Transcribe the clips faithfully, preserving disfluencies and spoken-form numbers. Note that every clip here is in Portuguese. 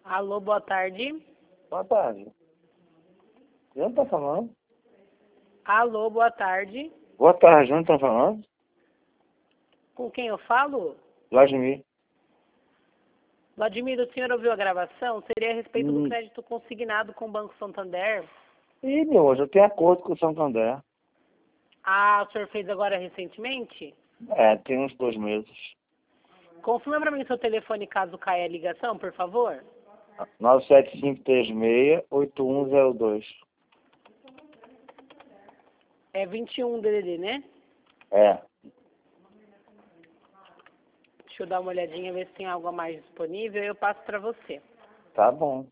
Alô, boa tarde. Boa tarde. Eu não tô falando? Alô, boa tarde. Boa tarde, eu não tô falando? Com quem eu falo? Vladimir. Vladimir, o senhor ouviu a gravação? Seria a respeito Hum. do crédito consignado com o Banco Santander? Ih, meu, hoje eu tenho acordo com o Santander. Ah, o senhor fez agora recentemente? É, tem uns dois meses. Confirma para mim seu telefone caso caia a ligação, por favor. nove sete cinco três seis, oito um zero dois. É vinte e um D D D, né? É. Deixa eu dar uma olhadinha, ver se tem algo a mais disponível e eu passo para você. Tá bom.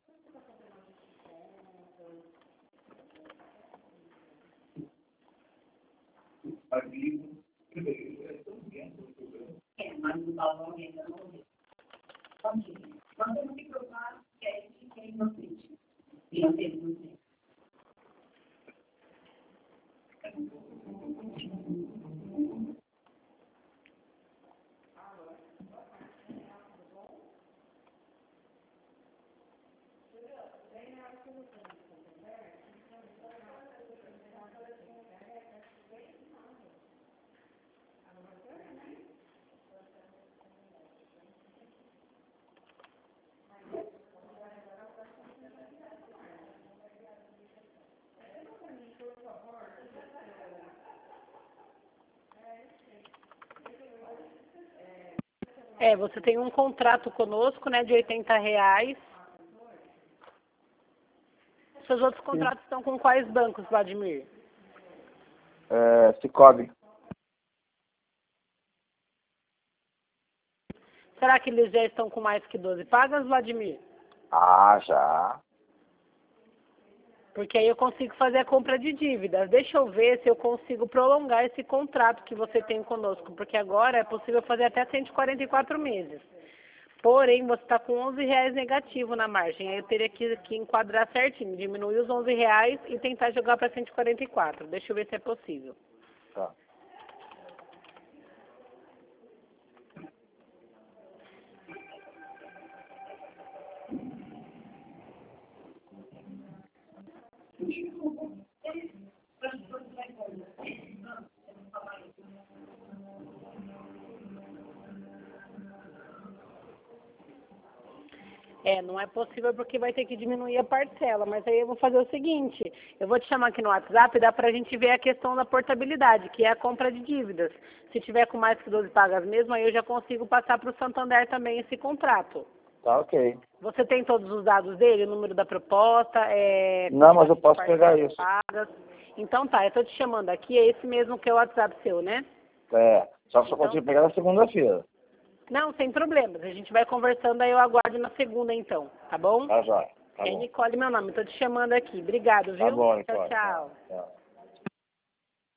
É, mas o balão ainda não deu. Nós temos que provar que a gente é inocente. E eu tenho inocente. É, você tem um contrato conosco, né, de oitenta reais. Seus outros contratos estão com quais bancos, Vladimir? É, Cicobi. Será que eles já estão com mais que doze pagas, Vladimir? Ah, já. Porque aí eu consigo fazer a compra de dívidas. Deixa eu ver se eu consigo prolongar esse contrato que você tem conosco, porque agora é possível fazer até cento e quarenta e quatro meses. Porém, você está com onze reais negativo na margem. Aí eu teria que, que enquadrar certinho, diminuir os onze reais e tentar jogar para cento e quarenta e quatro. Deixa eu ver se é possível. Tá. É, não é possível porque vai ter que diminuir a parcela, mas aí eu vou fazer o seguinte, eu vou te chamar aqui no WhatsApp e dá pra gente ver a questão da portabilidade, que é a compra de dívidas. Se tiver com mais que doze pagas mesmo, aí eu já consigo passar para o Santander também esse contrato. Tá ok. Você tem todos os dados dele, o número da proposta, é... Não, mas eu quantidade de posso pegar parcelas isso. pagas. Então tá, eu tô te chamando aqui, é esse mesmo que é o WhatsApp seu, né? É, só que só Então, consigo pegar na segunda-feira. não, sem problemas. A gente vai conversando, aí eu aguardo na segunda, então. Tá bom? Tá, jóia. Tá É bom. Nicole meu nome. Tô te chamando aqui. Obrigado, Tá viu? bom, Tchau, Nicole. tchau. Tchau.